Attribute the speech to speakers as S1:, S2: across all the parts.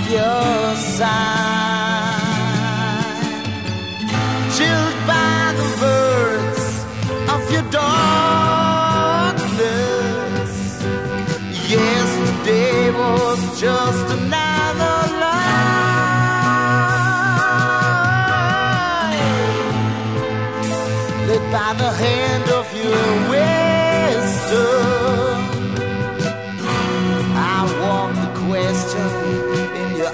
S1: your side, chilled by the words of your darkness. Yesterday was just another lie, led by the hand of your wisdom. I walk the question in your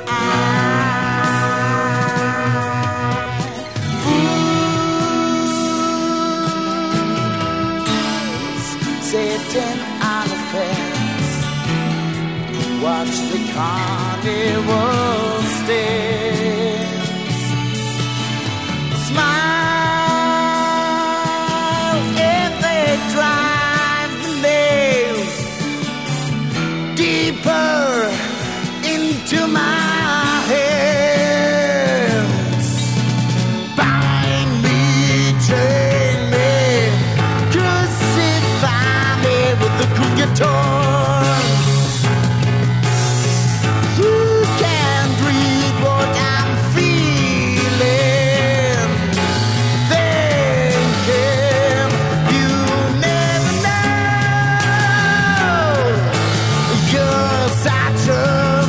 S1: eye. Fools sitting on a fence, watch the carnival stands. Smile if they drive the nails deeper into my hands. Bind me, chain me, crucify me with the crooked torch. You can't read what I'm feeling, thinking. You never know. You're such a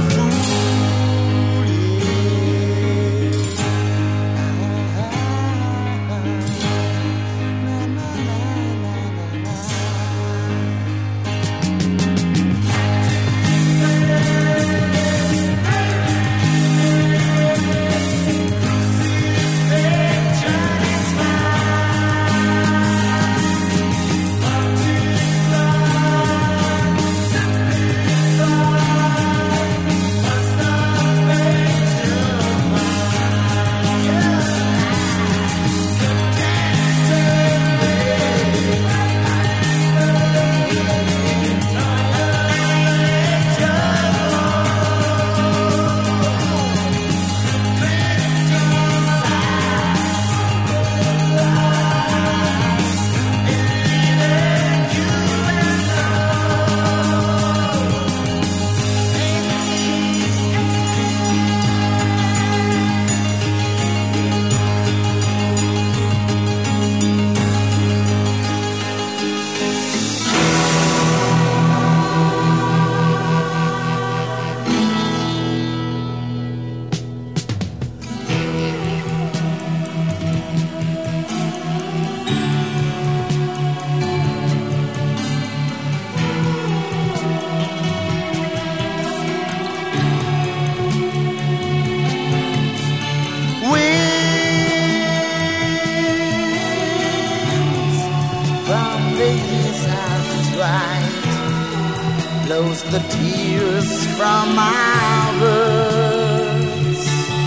S1: blows the tears from my words.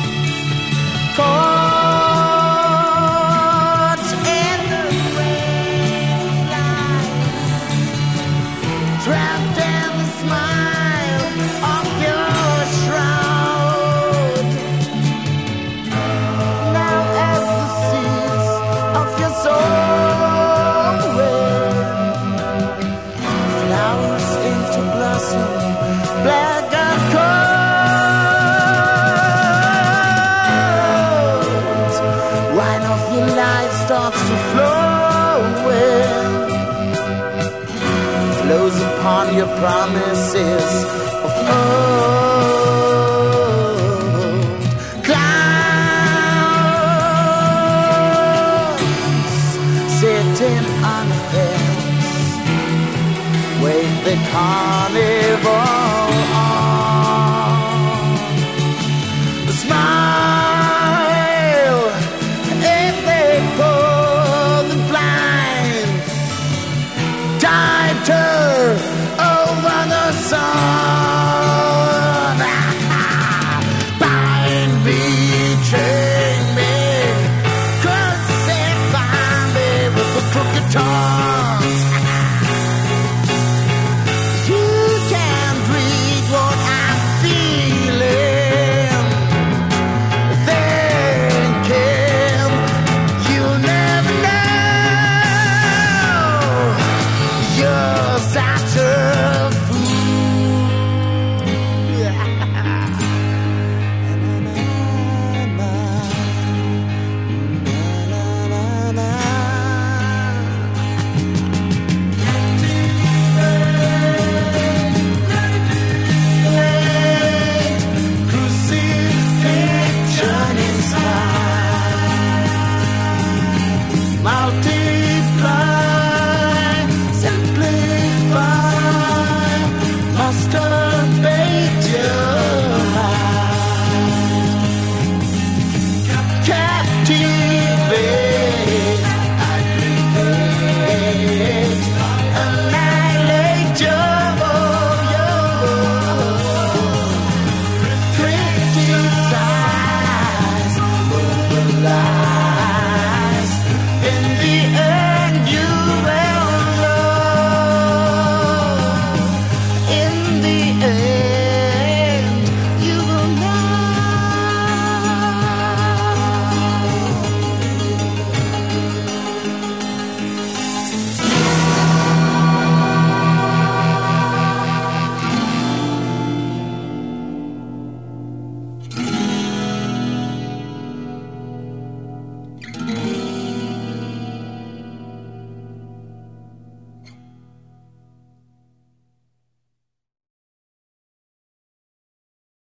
S1: Caught in the rain light, trapped in the smile of your shroud. Now as the seeds of your soul flowers into blossom, black and cold. Wine of your life starts to flow in, flows upon your promises of old. Clouds sitting on a fence, wave the carnival on. Smile if they pull the blinds tighter over the sun. Bind me, chain me, crucify me with the crooked tongues. You can't read mountain